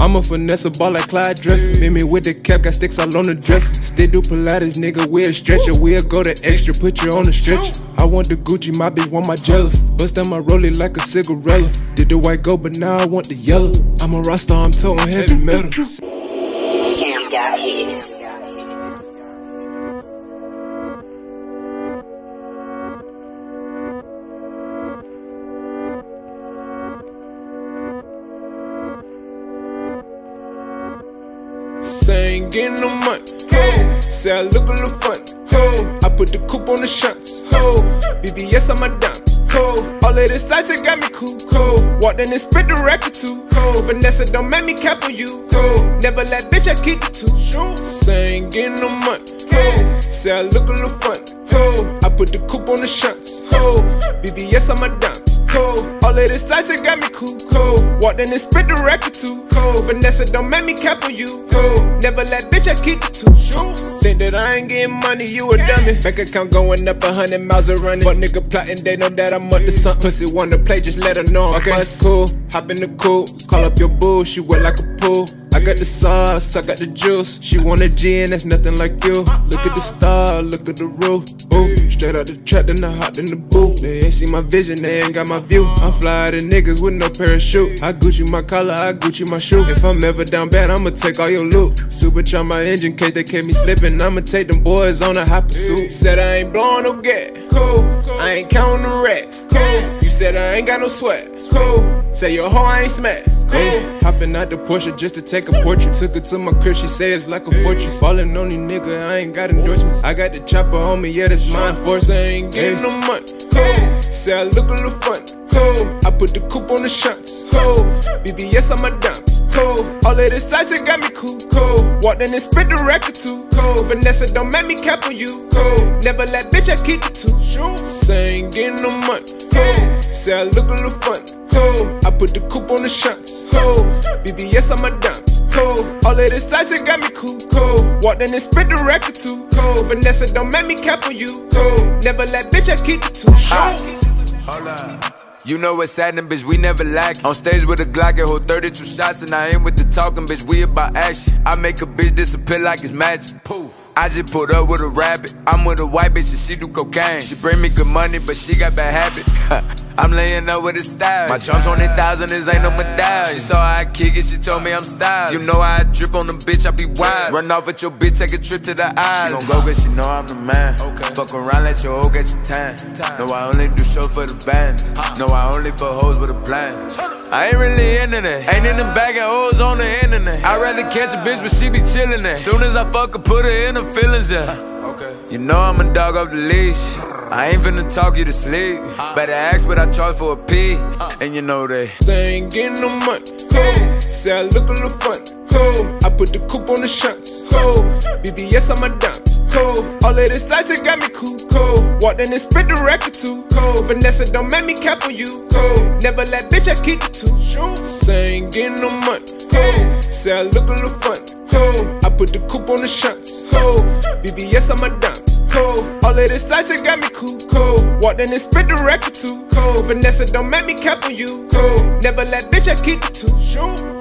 I'm a finesse, a ball like Clyde Dressler. Beat me with the cap, got sticks all on the dresser. Still do Pilates, nigga, we'll stretch it. We'll go the extra, put you on the stretcher. I want the Gucci, my bitch want my jealous. Bust down my rollie like a cigarella. Did the white go, but now I want the yellow. I'm a rock star, I'm toting heavy metal. Cam got hit. Say I ain't getting no money, ho. Say I look a little funny, ho. I put the coupe on the shots, ho. BBS on my diamonds, ho. All of this ice, it got me cool, ho. Walked in and spit the record too, ho. Vanessa don't make me cap on you, ho. Never let bitch, I keep the two. Say I ain't getting no money, ho. Say I look a little funny, ho. I put the coupe on the shots, ho. BBS on my diamonds, ho. All of this ice, it got me cool, ho. Walked in and spit the record too, ho. Vanessa don't make me cap on you, ho. Never let bitch, I keep the two. Think that I ain't getting money, you a dummy. Bank account going up 100 miles a running. But nigga plotting, they know that I'm up to something. Pussy wanna play, just let her know I'm bust cool. Hop in the coupe, call up your boo, she wet like a pool. I got the sauce, I got the juice. She want a G and that's nothing like you. Look at the star, look at the roof. Ooh, straight out the trap, then I hopped in the booth. They ain't see my vision, they ain't got my view. I'm fly to niggas with no parachute. I Gucci my collar, I Gucci my shoe. If I'm ever down bad, I'ma take all your loot. Supercharge my engine case they kept me slipping. I'ma take them boys on a hot pursuit. Said I ain't blowing no gas, cool. I ain't counting the racks, cool. You said I ain't got no sweat, cool. Say your hoe I ain't smashed, cool. Hopping out the Porsche just to take a portrait. Took her to my crib, she say it's like a fortress. Ballin' on these nigga, I ain't got endorsements. I got the chopper on me, yeah, that's mine force. I ain't getting no money, cool. Say I look a little funny, cool. I put the coupe on the shots, cool. BBS on my diamonds, cool. All of this ice, it got me cool, cool. Walked in and spit the record too, cool. Vanessa don't make me cap on you, cool. Never let bitch, I keep the two. Say I ain't getting no money, cool. Say I look a little funny, cool. I put the coupe on the shots, cool. BBS on my diamonds, cool. All of this ice, it got me cool, cool. Walked in and spit the record too, cool. Vanessa don't make me cap on you, cool. Never let bitch, I keep the two. Hold up. You know what's happening, bitch, we never lack. On stage with a Glock and hold 32 shots. And I ain't with the talking, bitch, we about action. I make a bitch disappear like it's magic. Poof. I just put up with a rabbit. I'm with a white bitch and she do cocaine. She bring me good money, but she got bad habits. I'm laying up with a style. My charms 100,000, this ain't no medallion. She saw how I kick it, she told me I'm styled. You know how I drip on the bitch, I be wild. Run off with your bitch, take a trip to the island. She gon' go cause she know I'm the man. Fuck around, let your hoe get your tan. No, I only do shows for the band. No, I only for hoes with a plan. I ain't really into that. Ain't in the bag of hoes on the internet. I'd rather catch a bitch, but she be chillin' there. Soon as I fuck her, put her in her feelings, yeah. You know I'm a dog off the leash. I ain't finna talk you to sleep. Better ask what I charge for a pee. And you know that. Say I ain't getting no money, cool. Say I look a little funny, cool. I put the coupe on the shots, cool. BBS on my diamonds, cool. All of this ice, it got me cool, cool. Walked in and spit the record too, cool. Vanessa don't make me cap on you, cool. Never let bitch, I keep the two. Say I ain't getting no money, cool. Say I look a little funny, cool. I put the coupe on the shots, cool. BBS on my diamonds, cool. All of this ice, it got me cool, cool. Walked in and spit the record too, cool. Vanessa don't make me cap on you, cool. Never let bitch, I keep the two.